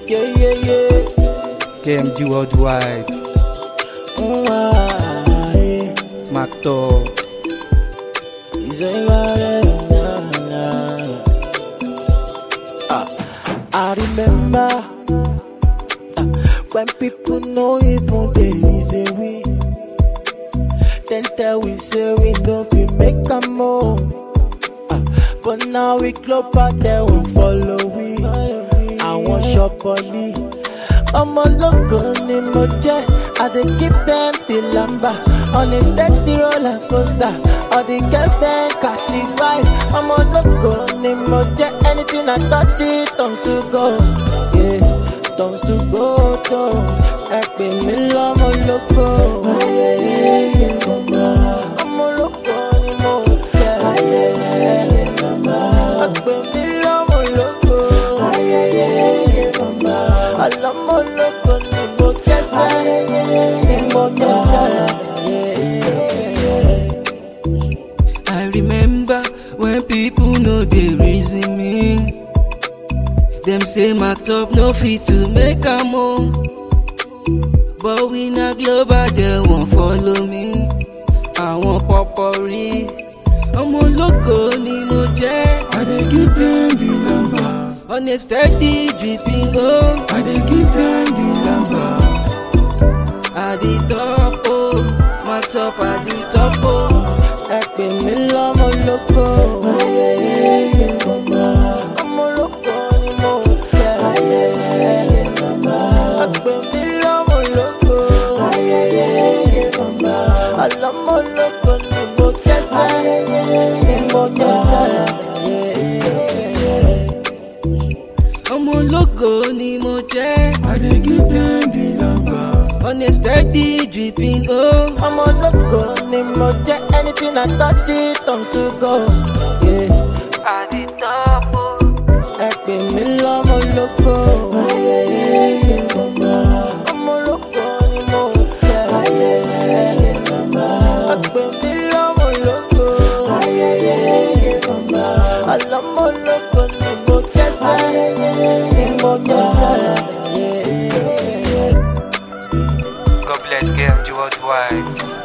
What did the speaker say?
yeah. KMG Worldwide, Macto. I remember when people know even the reason we then tell we say we know we make a move. But now we club out there won't follow we. I want shop only. I'm a logo ni mo jẹ. I dey give them the lamba on a steady roller coaster. All the girls then catch the vibe. I'm a logo ni mo jẹ. Anything I touch it turns to gold. Yeah, turns to gold. Ẹ pè mí lọ́mọ logo. I'm a logo ni mo jẹ. Ẹ pè mí lọ́mọ logo. Alamo loco ni mo kese, ni mo kese. I remember when people know they reason me. Them say my top no fit to make a move. But we na global, they won't follow me. I want popori. I'm a loco ni mo jẹ. I dey give them the number. On a steady dripping oh. I dey give them the number. At the top oh, my top at the top oh. Ẹ pè mí lọ́mọ loco. Ọmọ loco ni mo jẹ. Ẹ pè mí lọ́mọ loco. Alamo loco ni mo kese, ni mo kese. I'm a logo ni mo jẹ. I dey give them the number. On a steady dripping oh. I'm a loco ni mo jẹ. Anything I touch it turns to gold. Yeah. At the top oh. Ẹ pè mí lọ́mọ loco. Ọmọ loco ni mo jẹ. Ẹ pè mí lọ́mọ loco. Alamo loco ni mo kese, ni mo kese. God bless KMG Worldwide.